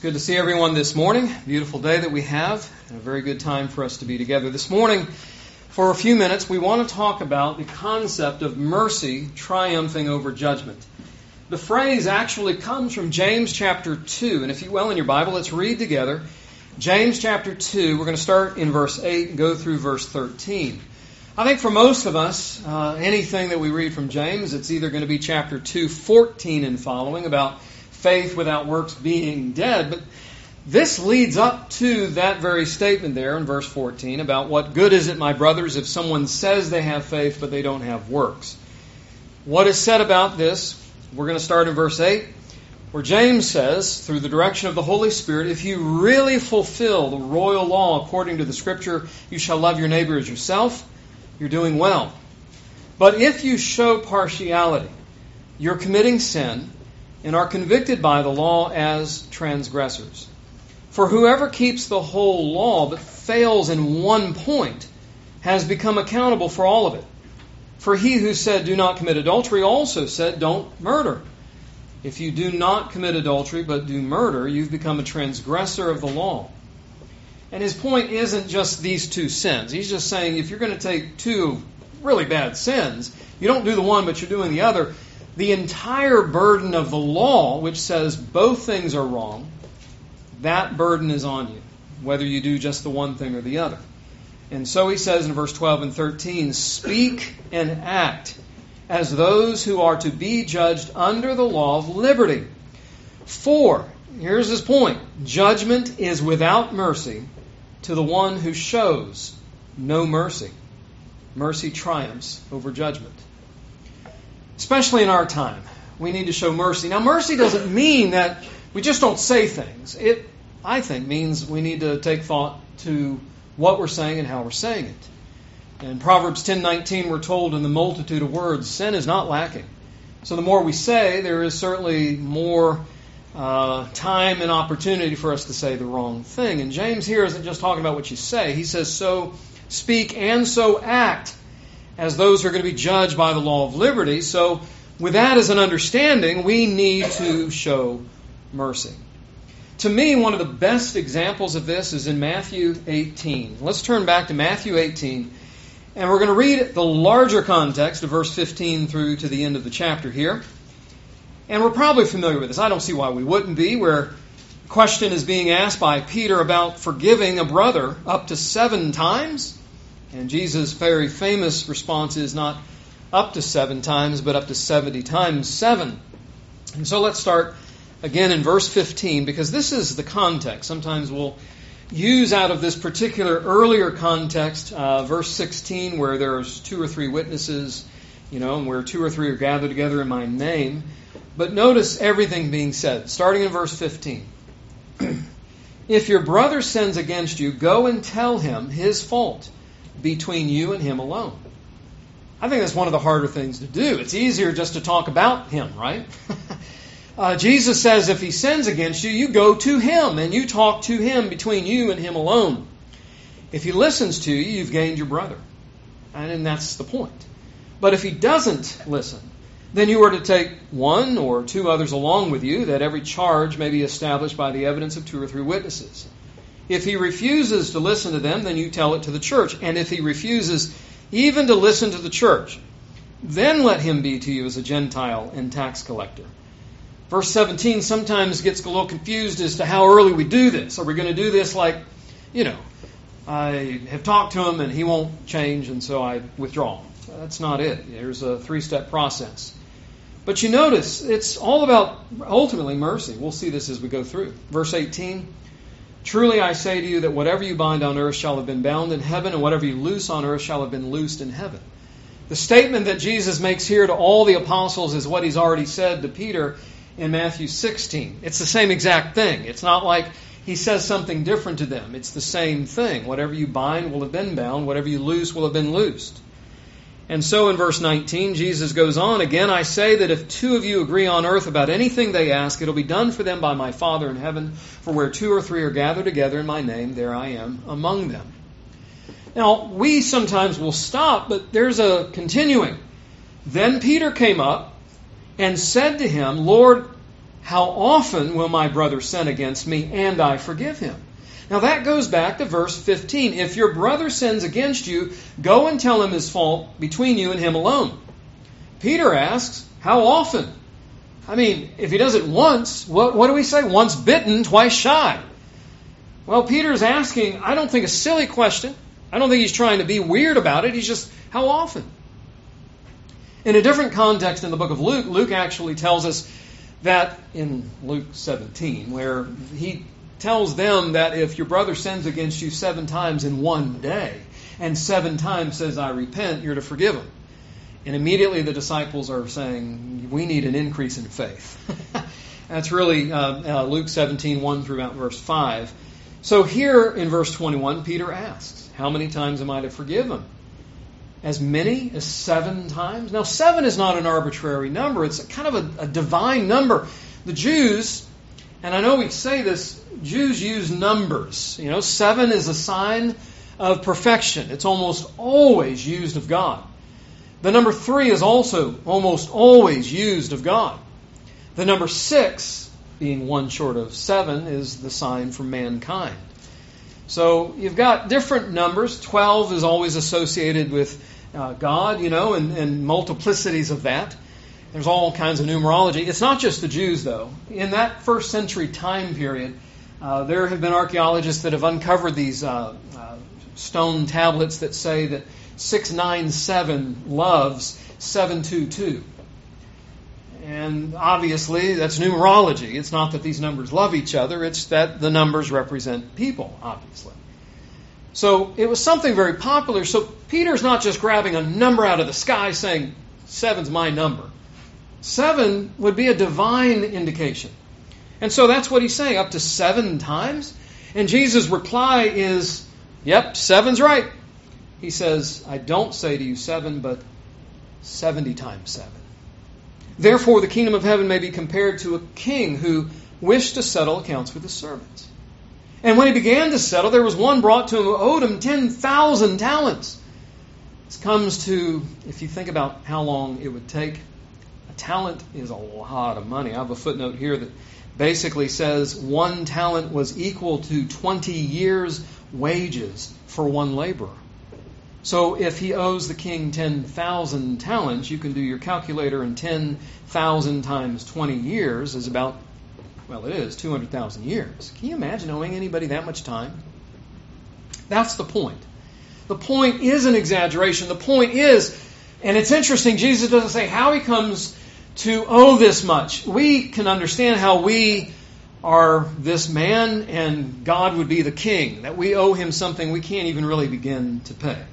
Good to see everyone this morning. Beautiful day that we have, and a very good time for us to be together. This morning, for a few minutes, we want to talk about the concept of mercy triumphing over judgment. The phrase actually comes from James chapter 2, and if you will in your Bible, let's read together. James chapter 2, we're going to start in verse 8 and go through verse 13. I think for most of us, anything that we read from James, it's either going to be chapter 2, 14 and following, about faith without works being dead. But this leads up to that very statement there in verse 14 about what good is it, my brothers, if someone says they have faith but they don't have works. What is said about this? We're going to start in verse 8, where James says, through the direction of the Holy Spirit, if you really fulfill the royal law according to the Scripture, you shall love your neighbor as yourself, you're doing well. But if you show partiality, you're committing sin, and are convicted by the law as transgressors. For whoever keeps the whole law but fails in one point has become accountable for all of it. For he who said, do not commit adultery, also said, don't murder. If you do not commit adultery but do murder, you've become a transgressor of the law. And his point isn't just these two sins. He's just saying if you're going to take two really bad sins, you don't do the one but you're doing the other, the entire burden of the law, which says both things are wrong, that burden is on you, whether you do just the one thing or the other. And so he says in verse 12 and 13, speak and act as those who are to be judged under the law of liberty. For, here's his point, judgment is without mercy to the one who shows no mercy. Mercy triumphs over judgment. Especially in our time, we need to show mercy. Now, mercy doesn't mean that we just don't say things. It, I think, means we need to take thought to what we're saying and how we're saying it. In Proverbs 10:19, we're told in the multitude of words, sin is not lacking. So the more we say, there is certainly more time and opportunity for us to say the wrong thing. And James here isn't just talking about what you say. He says, so speak and so act as those who are going to be judged by the law of liberty. So with that as an understanding, we need to show mercy. To me, one of the best examples of this is in Matthew 18. Let's turn back to Matthew 18, and we're going to read the larger context of verse 15 through to the end of the chapter here. And we're probably familiar with this. I don't see why we wouldn't be, where a question is being asked by Peter about forgiving a brother up to 7 times. And Jesus' very famous response is not up to 7 times, but up to 70 times 7. And so let's start again in verse 15, because this is the context. Sometimes we'll use out of this particular earlier context, verse 16, where there's 2 or 3 witnesses, and where 2 or 3 are gathered together in my name. But notice everything being said, starting in verse 15. If your brother sins against you, go and tell him his fault between you and him alone. I think that's one of the harder things to do. It's easier just to talk about him, right? Jesus says if he sins against you, you go to him and you talk to him between you and him alone. If he listens to you, you've gained your brother. And that's the point. But if he doesn't listen, then you are to take 1 or 2 others along with you, that every charge may be established by the evidence of 2 or 3 witnesses. If he refuses to listen to them, then you tell it to the church. And if he refuses even to listen to the church, then let him be to you as a Gentile and tax collector. Verse 17 sometimes gets a little confused as to how early we do this. Are we going to do this like, I have talked to him and he won't change and so I withdraw. That's not it. There's a 3-step process. But you notice, it's all about ultimately mercy. We'll see this as we go through. Verse 18, truly I say to you that whatever you bind on earth shall have been bound in heaven, and whatever you loose on earth shall have been loosed in heaven. The statement that Jesus makes here to all the apostles is what he's already said to Peter in Matthew 16. It's the same exact thing. It's not like he says something different to them. It's the same thing. Whatever you bind will have been bound. Whatever you loose will have been loosed. And so in verse 19, Jesus goes on, again, I say that if 2 of you agree on earth about anything they ask, it'll be done for them by my Father in heaven. For where 2 or 3 are gathered together in my name, there I am among them. Now, we sometimes will stop, but there's a continuing. Then Peter came up and said to him, Lord, How often will my brother sin against me and I forgive him? Now that goes back to verse 15. If your brother sins against you, go and tell him his fault between you and him alone. Peter asks, how often? I mean, if he does it once, what do we say? Once bitten, twice shy. Well, Peter's asking, I don't think a silly question. I don't think he's trying to be weird about it. He's just, how often? In a different context in the book of Luke, Luke actually tells us that in Luke 17, where he tells them that if your brother sins against you 7 times in one day, and 7 times says, I repent, you're to forgive him. And immediately the disciples are saying, we need an increase in faith. That's really Luke 17, 1 through about verse 5. So here in verse 21, Peter asks, how many times am I to forgive him? As many as 7 times? Now 7 is not an arbitrary number. It's kind of a divine number. The Jews, and I know we say this, Jews use numbers. 7 is a sign of perfection. It's almost always used of God. The number 3 is also almost always used of God. The number 6, being 1 short of 7, is the sign for mankind. So you've got different numbers. 12 is always associated with God, and multiplicities of that. There's all kinds of numerology. It's not just the Jews, though. In that first century time period, there have been archaeologists that have uncovered these stone tablets that say that 697 loves 722. And obviously, that's numerology. It's not that these numbers love each other. It's that the numbers represent people, obviously. So it was something very popular. So Peter's not just grabbing a number out of the sky saying, 7's my number. 7 would be a divine indication. And so that's what he's saying, up to 7 times. And Jesus' reply is, yep, 7's right. He says, I don't say to you 7, but 70 times 7. Therefore, the kingdom of heaven may be compared to a king who wished to settle accounts with his servants. And when he began to settle, there was one brought to him who owed him 10,000 talents. This comes to, if you think about how long it would take, a talent is a lot of money. I have a footnote here that basically says 1 talent was equal to 20 years' wages for 1 laborer. So if he owes the king 10,000 talents, you can do your calculator, and 10,000 times 20 years is about, well, it is 200,000 years. Can you imagine owing anybody that much time? That's the point. The point is an exaggeration. The point is, and it's interesting, Jesus doesn't say how he comes to owe this much. We can understand how we are this man and God would be the king, that we owe him something we can't even really begin to pay.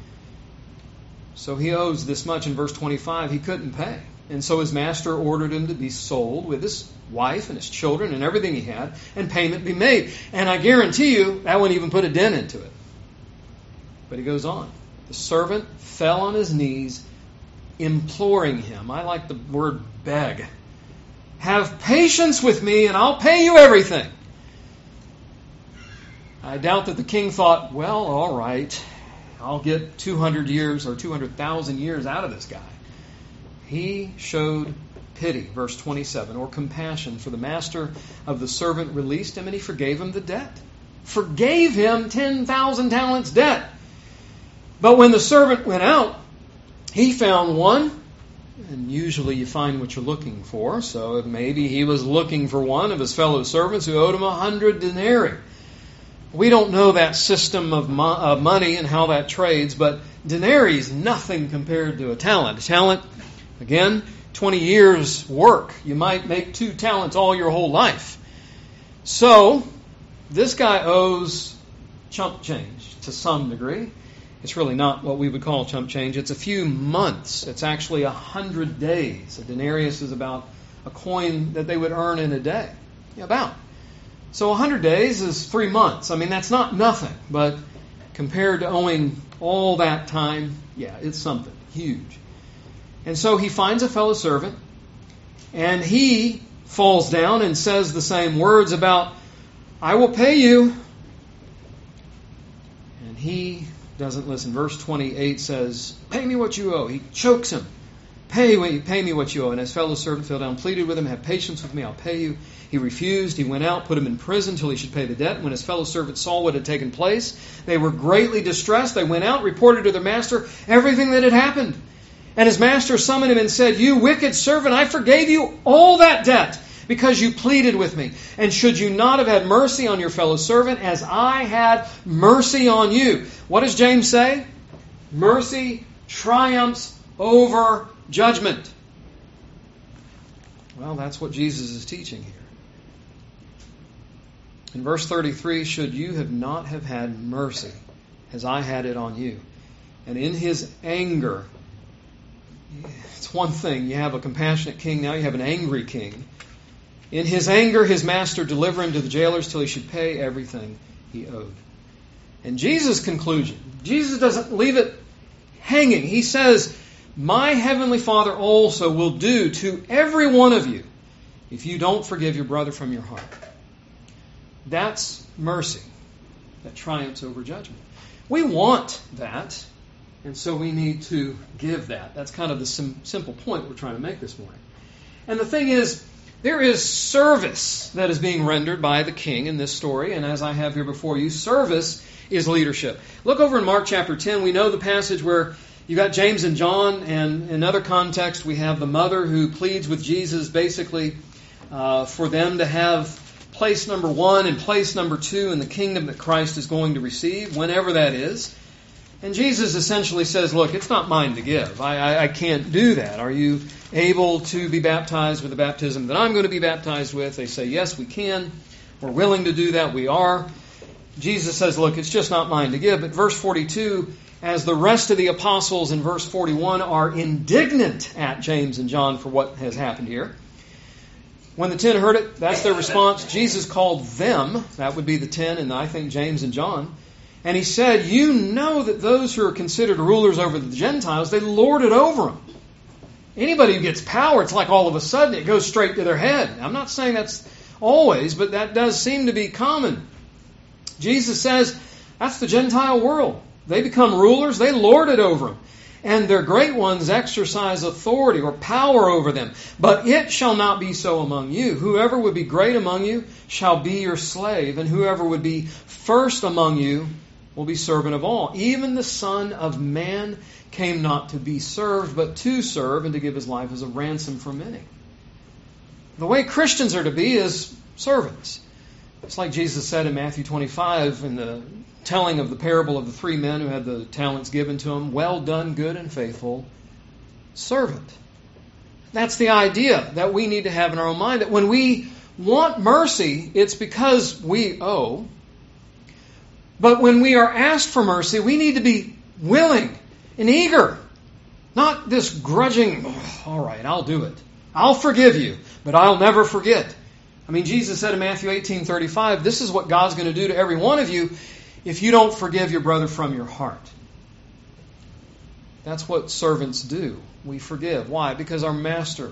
So he owes this much. In verse 25, he couldn't pay. And so his master ordered him to be sold with his wife and his children and everything he had, and payment be made. And I guarantee you, that wouldn't even put a dent into it. But he goes on. The servant fell on his knees, imploring him. I like the word beg. Have patience with me and I'll pay you everything. I doubt that the king thought, well, all right, I'll get 200 years or 200,000 years out of this guy. He showed pity, verse 27, or compassion, for the master of the servant released him and he forgave him the debt. Forgave him 10,000 talents debt. But when the servant went out, he found one, and usually you find what you're looking for, so maybe he was looking for one of his fellow servants who owed him 100 denarii. We don't know that system of money and how that trades, but denarii is nothing compared to a talent. A talent, again, 20 years' work. You might make 2 talents all your whole life. So, this guy owes chump change to some degree. It's really not what we would call chump change. It's a few months. It's actually 100 days. A denarius is about a coin that they would earn in a day. About. So 100 days is 3 months. I mean, that's not nothing. But compared to owing all that time, yeah, it's something huge. And so he finds a fellow servant, and he falls down and says the same words about, I will pay you. And he doesn't listen. Verse 28 says, pay me what you owe. He chokes him Pay me what you owe. And his fellow servant fell down, pleaded with him, have patience with me, I'll pay you. He refused. He went out, put him in prison till he should pay the debt. When his fellow servants saw what had taken place, they were greatly distressed. They went out, reported to their master everything that had happened. And his master summoned him and said, you wicked servant, I forgave you all that debt because you pleaded with me. And should you not have had mercy on your fellow servant as I had mercy on you? What does James say? Mercy triumphs over judgment. Well, that's what Jesus is teaching here. In verse 33, should you have not have had mercy as I had it on you? And in his anger, it's one thing, you have a compassionate king, now you have an angry king. In his anger, his master delivered him to the jailers till he should pay everything he owed. And Jesus' conclusion, Jesus doesn't leave it hanging. He says, my heavenly Father also will do to every one of you if you don't forgive your brother from your heart. That's mercy that triumphs over judgment. We want that, and so we need to give that. That's kind of the simple point we're trying to make this morning. And the thing is, there is service that is being rendered by the king in this story, and as I have here before you, service is leadership. Look over in Mark chapter 10. We know the passage where you got James and John, and in another context we have the mother who pleads with Jesus basically for them to have place number 1 and place number 2 in the kingdom that Christ is going to receive, whenever that is. And Jesus essentially says, look, it's not mine to give. I can't do that. Are you able to be baptized with the baptism that I'm going to be baptized with? They say, yes, we can. We're willing to do that. We are. Jesus says, look, it's just not mine to give. But verse 42, as the rest of the apostles in verse 41 are indignant at James and John for what has happened here. When the 10 heard it, that's their response. Jesus called them, that would be the 10, and I think James and John, and he said, you know that those who are considered rulers over the Gentiles, they lord it over them. Anybody who gets power, it's like all of a sudden it goes straight to their head. I'm not saying that's always, but that does seem to be common. Jesus says, that's the Gentile world. They become rulers, they lord it over them. And their great ones exercise authority or power over them. But it shall not be so among you. Whoever would be great among you shall be your slave, and whoever would be first among you will be servant of all. Even the Son of Man came not to be served, but to serve and to give his life as a ransom for many. The way Christians are to be is servants. It's like Jesus said in Matthew 25 in the telling of the parable of the 3 men who had the talents given to them. Well done, good and faithful servant. That's the idea that we need to have in our own mind. That when we want mercy, it's because we owe. But when we are asked for mercy, we need to be willing and eager. Not this grudging, oh, all right, I'll do it. I'll forgive you, but I'll never forget. I mean, Jesus said in Matthew 18:35, this is what God's going to do to every one of you if you don't forgive your brother from your heart. That's what servants do. We forgive. Why? Because our master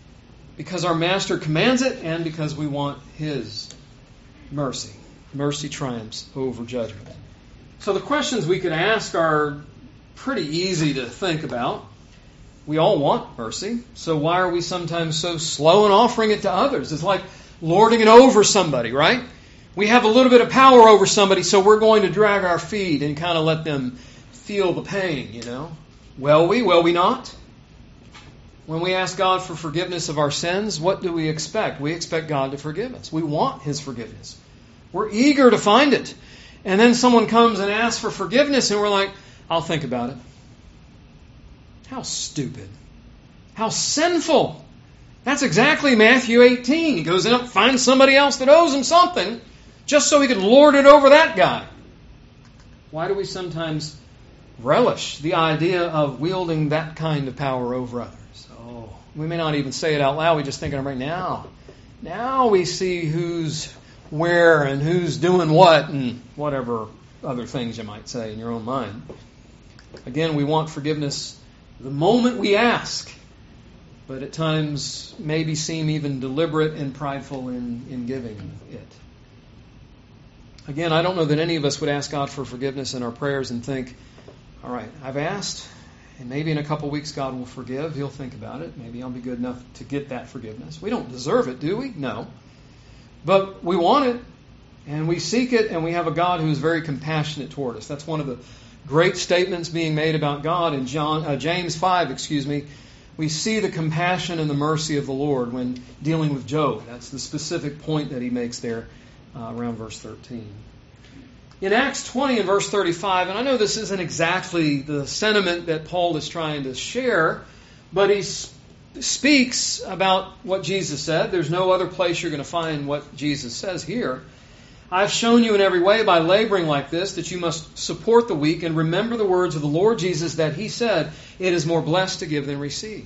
commands it, and because we want his mercy. Mercy triumphs over judgment. So the questions we could ask are pretty easy to think about. We all want mercy, so why are we sometimes so slow in offering it to others? It's like lording it over somebody, right? We have a little bit of power over somebody, so we're going to drag our feet and kind of let them feel the pain, you know. Will we not? When we ask God for forgiveness of our sins, what do we expect? We expect God to forgive us. We want his forgiveness. We're eager to find it. And then someone comes and asks for forgiveness, and we're like, I'll think about it. How stupid. How sinful. That's exactly Matthew 18. He goes out and finds somebody else that owes him something just so he can lord it over that guy. Why do we sometimes relish the idea of wielding that kind of power over others? Oh, we may not even say it out loud. We just think of it right now. Now we see who's where and who's doing what and whatever other things you might say in your own mind. Again, we want forgiveness the moment we ask, but at times maybe seem even deliberate and prideful in giving it. Again, I don't know that any of us would ask God for forgiveness in our prayers and think, all right, I've asked, And maybe in a couple weeks God will forgive. He'll think about it. Maybe I'll be good enough to get that forgiveness. We don't deserve it, do we? No. But we want it, and we seek it, and we have a God who is very compassionate toward us. That's one of the great statements being made about God in James 5, We see the compassion and the mercy of the Lord when dealing with Job. That's the specific point that he makes there around verse 13. In Acts 20 and verse 35, and I know this isn't exactly the sentiment that Paul is trying to share, but he speaks about what Jesus said. There's no other place you're going to find what Jesus says here. I've shown you in every way by laboring like this that you must support the weak and remember the words of the Lord Jesus that He said, it is more blessed to give than receive.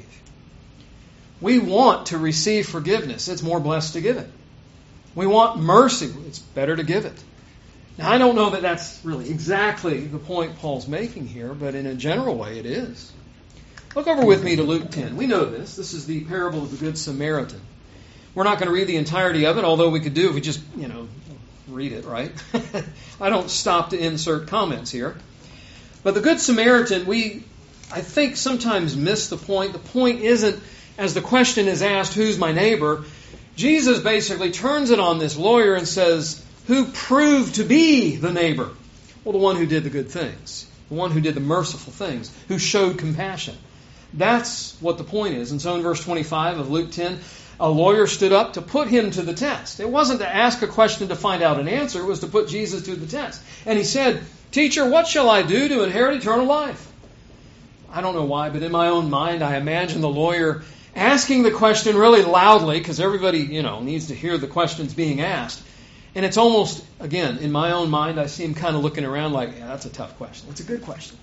We want to receive forgiveness. It's more blessed to give it. We want mercy. It's better to give it. Now, I don't know that that's really exactly the point Paul's making here, but in a general way it is. Look over with me to Luke 10. We know this. This is the parable of the Good Samaritan. We're not going to read the entirety of it, although we could do if we just, read it, right? I don't stop to insert comments here. But the Good Samaritan, I think, sometimes miss the point. The point isn't, as the question is asked, who's my neighbor? Jesus basically turns it on this lawyer and says, who proved to be the neighbor? Well, the one who did the good things. The one who did the merciful things. Who showed compassion. That's what the point is. And so in verse 25 of Luke 10, a lawyer stood up to put him to the test. It wasn't to ask a question to find out an answer. It was to put Jesus to the test. And he said, Teacher, what shall I do to inherit eternal life? I don't know why, but in my own mind, I imagine the lawyer asking the question really loudly, because everybody, needs to hear the questions being asked. And it's almost, again, in my own mind, I see him kind of looking around like, yeah, that's a tough question. That's a good question.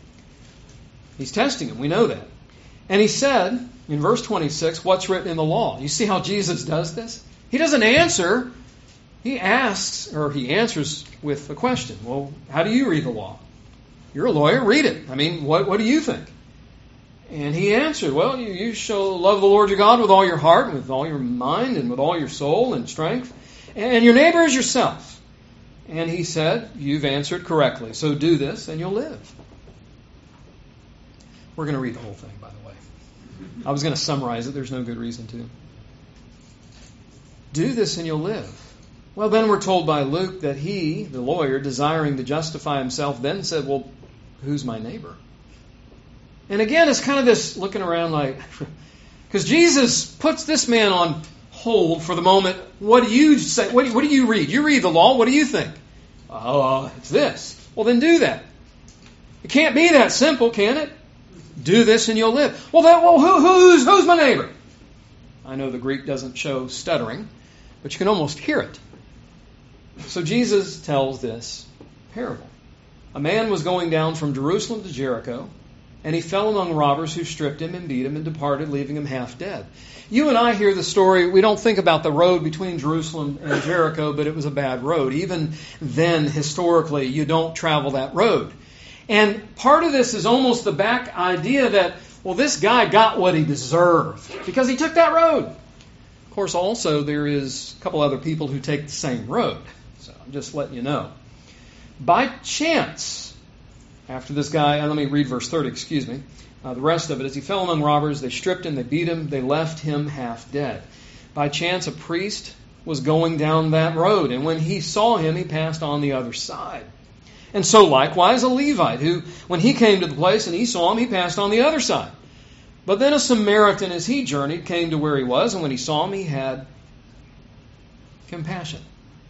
He's testing him. We know that. And he said, in verse 26, what's written in the law? You see how Jesus does this? He doesn't answer. He asks, or he answers with a question. Well, how do you read the law? You're a lawyer. Read it. What do you think? And he answered, well, you shall love the Lord your God with all your heart, and with all your mind, and with all your soul and strength, and your neighbor as yourself. And he said, you've answered correctly. So do this, and you'll live. We're going to read the whole thing, by the way. I was going to summarize it. There's no good reason to. Do this, and you'll live. Well, then we're told by Luke that he, the lawyer, desiring to justify himself, then said, well, who's my neighbor? And again, it's kind of this looking around like, because Jesus puts this man on hold for the moment. What do you say? What do you read? You read the law. What do you think? It's this. Well, then do that. It can't be that simple, can it? Do this and you'll live. Who's my neighbor? I know the Greek doesn't show stuttering, but you can almost hear it. So Jesus tells this parable. A man was going down from Jerusalem to Jericho, and he fell among robbers who stripped him and beat him and departed, leaving him half dead. You and I hear the story. We don't think about the road between Jerusalem and Jericho, but it was a bad road. Even then, historically, you don't travel that road. And part of this is almost the back idea that, well, this guy got what he deserved because he took that road. Of course, also, there is a couple other people who take the same road. So I'm just letting you know. By chance, after this guy, let me read verse 30, the rest of it is, he fell among robbers, they stripped him, they beat him, they left him half dead. By chance, a priest was going down that road, and when he saw him, he passed on the other side. And so likewise a Levite, who, when he came to the place and he saw him, he passed on the other side. But then a Samaritan, as he journeyed, came to where he was, and when he saw him, he had compassion.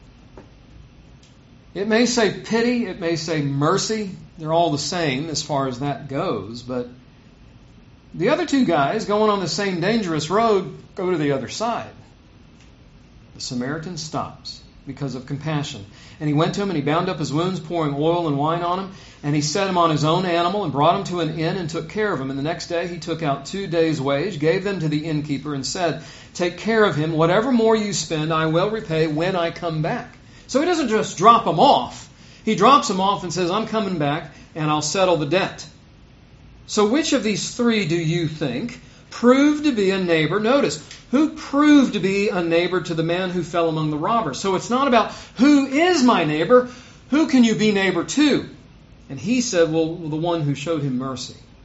It may say pity, it may say mercy. They're all the same as far as that goes. But the other two guys going on the same dangerous road go to the other side. The Samaritan stops because of compassion. And he went to him and he bound up his wounds, pouring oil and wine on him. And he set him on his own animal and brought him to an inn and took care of him. And the next day he took out 2 days' wage, gave them to the innkeeper and said, take care of him. Whatever more you spend, I will repay when I come back. So he doesn't just drop him off. He drops him off and says, I'm coming back and I'll settle the debt. So which of these three do you think proved to be a neighbor? Notice, who proved to be a neighbor to the man who fell among the robbers? So it's not about who is my neighbor, who can you be neighbor to? And he said, well, the one who showed him mercy.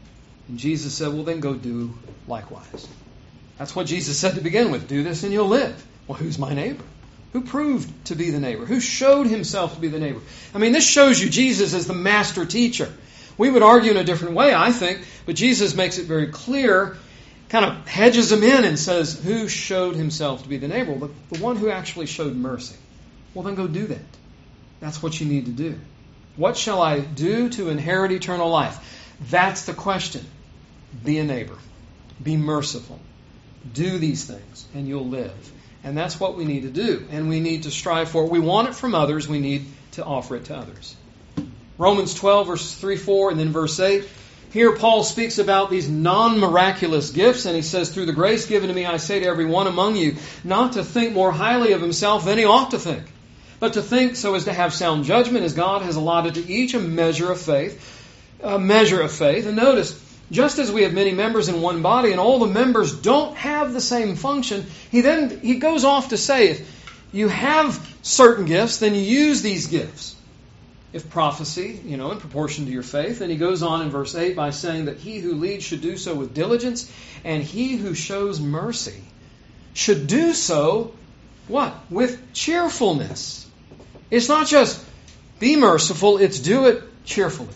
And Jesus said, well, then go do likewise. That's what Jesus said to begin with. Do this and you'll live. Well, who's my neighbor? Who proved to be the neighbor? Who showed himself to be the neighbor? I mean, this shows you Jesus as the master teacher. We would argue in a different way, I think, but Jesus makes it very clear, kind of hedges them in and says, who showed himself to be the neighbor? The one who actually showed mercy. Well, then go do that. That's what you need to do. What shall I do to inherit eternal life? That's the question. Be a neighbor. Be merciful. Do these things, and you'll live. And that's what we need to do. And we need to strive for it. We want it from others. We need to offer it to others. Romans 12, verses 3, 4, and then verse 8. Here Paul speaks about these non-miraculous gifts, and he says, through the grace given to me, I say to every one among you, not to think more highly of himself than he ought to think, but to think so as to have sound judgment, as God has allotted to each a measure of faith. And notice, just as we have many members in one body, and all the members don't have the same function, he goes off to say, if you have certain gifts, then you use these gifts. If prophecy, in proportion to your faith. And he goes on in verse 8 by saying that he who leads should do so with diligence, and he who shows mercy should do so, what? With cheerfulness. It's not just be merciful, it's do it cheerfully.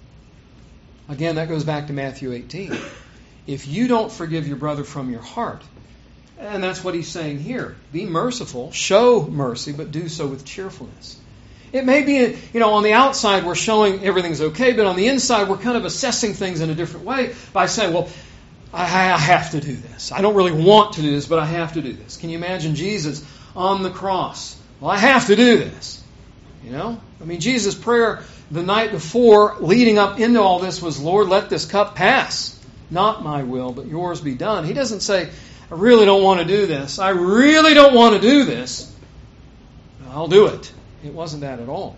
Again, that goes back to Matthew 18. If you don't forgive your brother from your heart, and that's what he's saying here, be merciful, show mercy, but do so with cheerfulness. It may be, on the outside we're showing everything's okay, but on the inside we're kind of assessing things in a different way by saying, well, I have to do this. I don't really want to do this, but I have to do this. Can you imagine Jesus on the cross? Well, I have to do this. Jesus' prayer the night before, leading up into all this, was, Lord, let this cup pass. Not my will, but yours be done. He doesn't say, I really don't want to do this. I really don't want to do this. I'll do it. It wasn't that at all.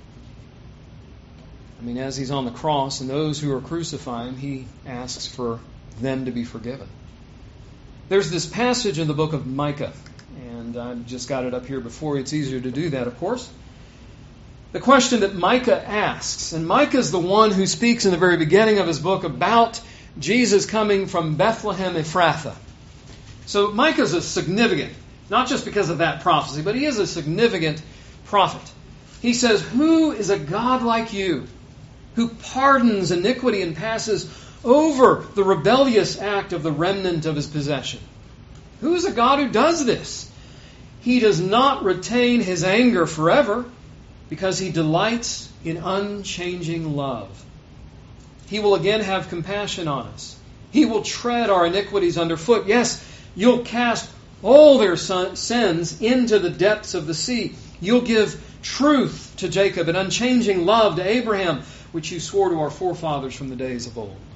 As he's on the cross and those who are crucifying, he asks for them to be forgiven. There's this passage in the book of Micah, and I've just got it up here before you. It's easier to do that, of course. The question that Micah asks, and Micah's the one who speaks in the very beginning of his book about Jesus coming from Bethlehem Ephrathah. So Micah's a significant, not just because of that prophecy, but he is a significant prophet. He says, who is a God like you, who pardons iniquity and passes over the rebellious act of the remnant of his possession? Who is a God who does this? He does not retain his anger forever, because he delights in unchanging love. He will again have compassion on us. He will tread our iniquities underfoot. Yes, you'll cast all their sins into the depths of the sea. You'll give truth to Jacob and unchanging love to Abraham, which you swore to our forefathers from the days of old.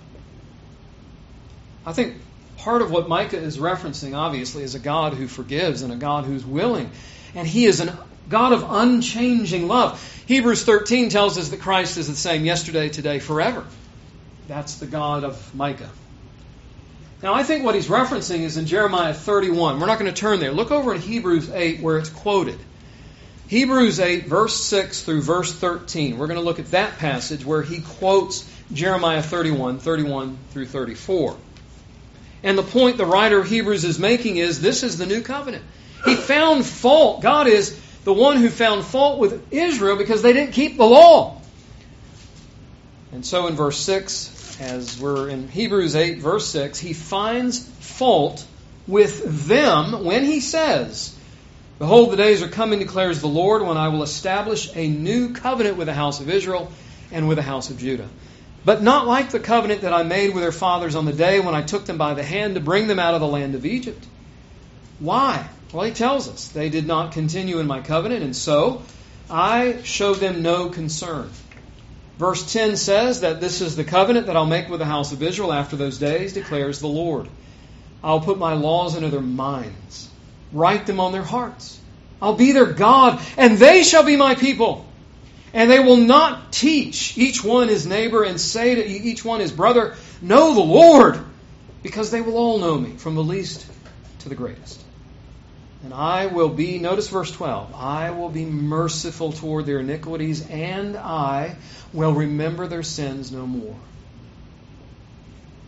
I think part of what Micah is referencing, obviously, is a God who forgives and a God who's willing. And he is a God of unchanging love. Hebrews 13 tells us that Christ is the same yesterday, today, forever. That's the God of Micah. Now, I think what he's referencing is in Jeremiah 31. We're not going to turn there. Look over in Hebrews 8 where it's quoted. Hebrews 8, verse 6 through verse 13. We're going to look at that passage where he quotes Jeremiah 31 through 34. And the point the writer of Hebrews is making is this is the new covenant. He found fault. God is the one who found fault with Israel because they didn't keep the law. And so in verse 6, as we're in Hebrews 8, verse 6, he finds fault with them when he says, behold, the days are coming, declares the Lord, when I will establish a new covenant with the house of Israel and with the house of Judah. But not like the covenant that I made with their fathers on the day when I took them by the hand to bring them out of the land of Egypt. Why? Well, he tells us, they did not continue in my covenant, and so I showed them no concern. Verse 10 says that this is the covenant that I'll make with the house of Israel after those days, declares the Lord. I'll put my laws into their minds, write them on their hearts. I'll be their God, and they shall be my people. And they will not teach each one his neighbor and say to each one his brother, know the Lord, because they will all know me, from the least to the greatest. And I will be, notice verse 12, I will be merciful toward their iniquities, and I will remember their sins no more.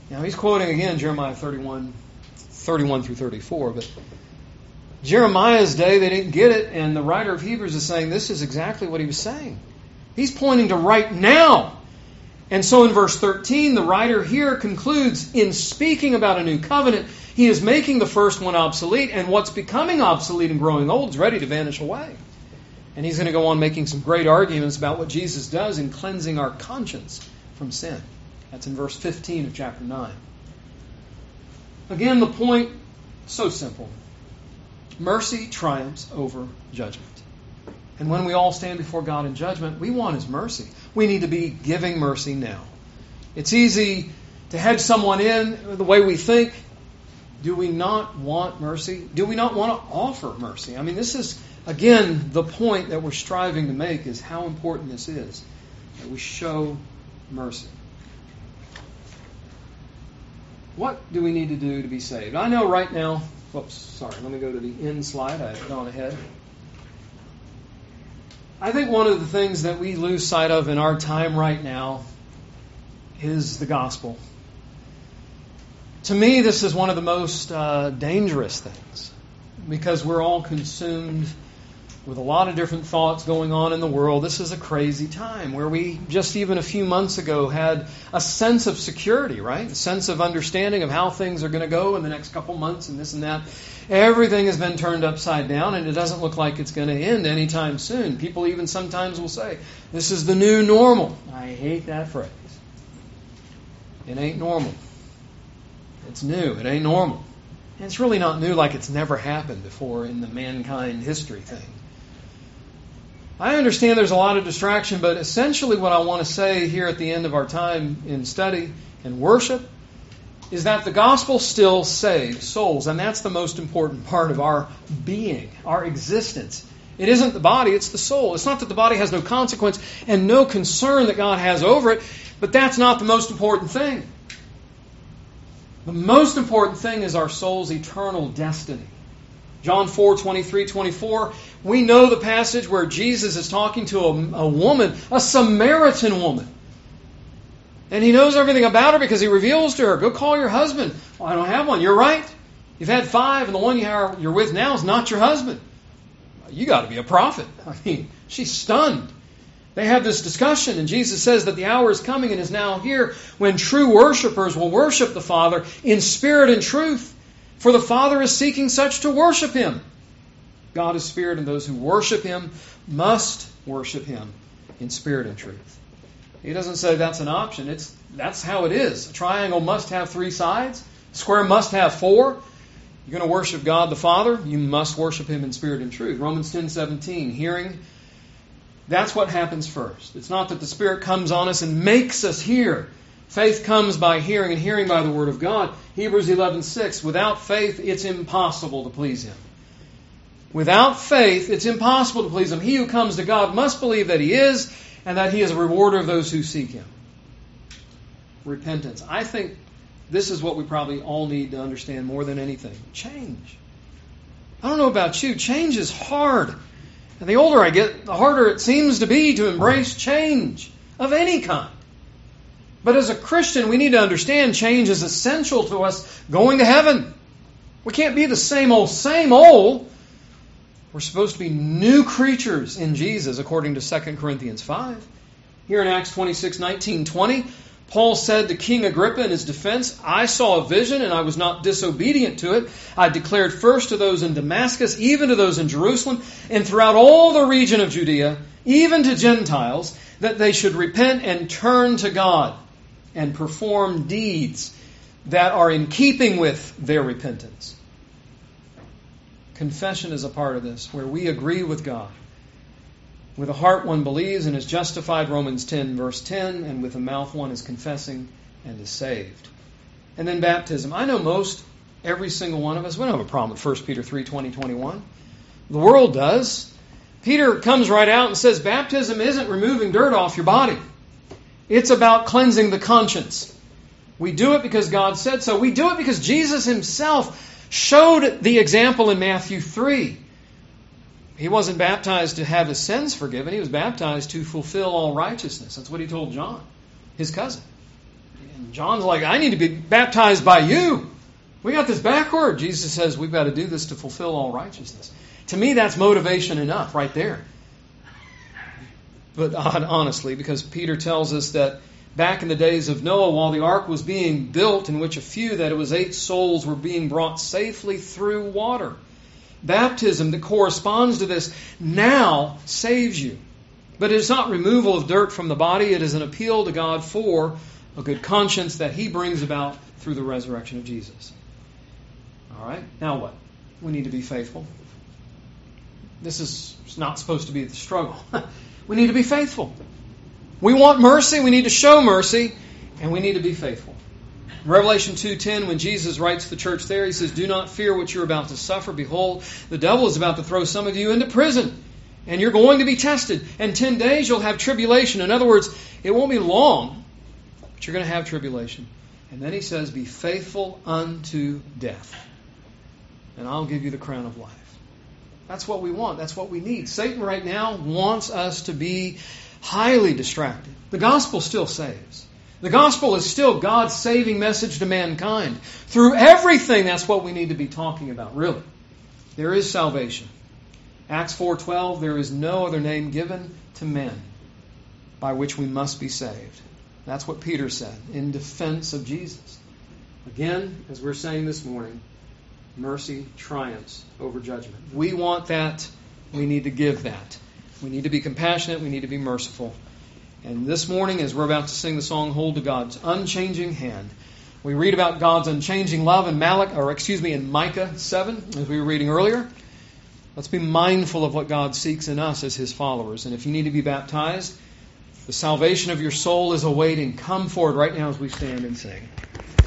Now he's quoting again Jeremiah 31 through 34, but Jeremiah's day, they didn't get it, and the writer of Hebrews is saying this is exactly what he was saying. He's pointing to right now. And so in verse 13, the writer here concludes, in speaking about a new covenant, he is making the first one obsolete, and what's becoming obsolete and growing old is ready to vanish away. And he's going to go on making some great arguments about what Jesus does in cleansing our conscience from sin. That's in verse 15 of chapter 9. Again, the point, so simple. Mercy triumphs over judgment. And when we all stand before God in judgment, we want His mercy. We need to be giving mercy now. It's easy to hedge someone in the way we think. Do we not want mercy? Do we not want to offer mercy? I mean, this is, again, the point that we're striving to make is how important this is, that we show mercy. What do we need to do to be saved? I know right now, let me go to the end slide. I've gone ahead. I think one of the things that we lose sight of in our time right now is the gospel. To me, this is one of the most dangerous things because we're all consumed with a lot of different thoughts going on in the world. This is a crazy time where we just even a few months ago had a sense of security, right? A sense of understanding of how things are going to go in the next couple months and this and that. Everything has been turned upside down and it doesn't look like it's going to end anytime soon. People even sometimes will say, this is the new normal. I hate that phrase. It ain't normal. It's new. It ain't normal. And it's really not new like it's never happened before in the mankind history thing. I understand there's a lot of distraction, but essentially what I want to say here at the end of our time in study and worship is that the gospel still saves souls, and that's the most important part of our being, our existence. It isn't the body, it's the soul. It's not that the body has no consequence and no concern that God has over it, but that's not the most important thing. The most important thing is our soul's eternal destiny. John 4:23-24, we know the passage where Jesus is talking to a woman, a Samaritan woman. And He knows everything about her because He reveals to her, go call your husband. Well, I don't have one. You're right. You've had 5 and the one you're with now is not your husband. You got to be a prophet. I mean, she's stunned. They have this discussion, and Jesus says that the hour is coming and is now here when true worshipers will worship the Father in spirit and truth. For the Father is seeking such to worship Him. God is spirit, and those who worship Him must worship Him in spirit and truth. He doesn't say that's an option. That's how it is. A triangle must have 3 sides. A square must have 4. You're going to worship God the Father, you must worship Him in spirit and truth. Romans 10:17, hearing, that's what happens first. It's not that the Spirit comes on us and makes us hear. Faith comes by hearing, and hearing by the Word of God. Hebrews 11:6, without faith it's impossible to please Him. Without faith it's impossible to please Him. He who comes to God must believe that He is, and that He is a rewarder of those who seek Him. Repentance. I think this is what we probably all need to understand more than anything. Change. I don't know about you, change is hard. And the older I get, the harder it seems to be to embrace change of any kind. But as a Christian, we need to understand change is essential to us going to heaven. We can't be the same old. We're supposed to be new creatures in Jesus, according to 2 Corinthians 5. Here in Acts 26:19-20, Paul said to King Agrippa in his defense, I saw a vision and I was not disobedient to it. I declared first to those in Damascus, even to those in Jerusalem, and throughout all the region of Judea, even to Gentiles, that they should repent and turn to God and perform deeds that are in keeping with their repentance. Confession is a part of this, where we agree with God. With the heart one believes and is justified, Romans 10 verse 10, and with the mouth one is confessing and is saved. And then baptism. I know every single one of us, we don't have a problem with 1 Peter 3:20-21. The world does. Peter comes right out and says baptism isn't removing dirt off your body. It's about cleansing the conscience. We do it because God said so. We do it because Jesus Himself showed the example in Matthew 3. He wasn't baptized to have His sins forgiven. He was baptized to fulfill all righteousness. That's what He told John, his cousin. And John's like, I need to be baptized by you. We got this backward. Jesus says we've got to do this to fulfill all righteousness. To me, that's motivation enough right there. But honestly, because Peter tells us that back in the days of Noah, while the ark was being built, in which that it was 8 souls were being brought safely through water. Baptism that corresponds to this now saves you. But it is not removal of dirt from the body. It is an appeal to God for a good conscience that He brings about through the resurrection of Jesus. All right, now what? We need to be faithful. This is not supposed to be the struggle. We need to be faithful. We want mercy, we need to show mercy, and we need to be faithful. In Revelation 2:10, when Jesus writes to the church there, He says, do not fear what you're about to suffer. Behold, the devil is about to throw some of you into prison, and you're going to be tested. And 10 days you'll have tribulation. In other words, it won't be long, but you're going to have tribulation. And then He says, be faithful unto death, and I'll give you the crown of life. That's what we want. That's what we need. Satan right now wants us to be highly distracted. The gospel still saves. The gospel is still God's saving message to mankind. Through everything, that's what we need to be talking about, really. There is salvation. Acts 4:12, there is no other name given to men by which we must be saved. That's what Peter said in defense of Jesus. Again, as we're saying this morning, mercy triumphs over judgment. We want that. We need to give that. We need to be compassionate. We need to be merciful. And this morning, as we're about to sing the song, Hold to God's Unchanging Hand, we read about God's unchanging love in Micah 7, as we were reading earlier. Let's be mindful of what God seeks in us as His followers. And if you need to be baptized, the salvation of your soul is awaiting. Come forward right now as we stand and sing.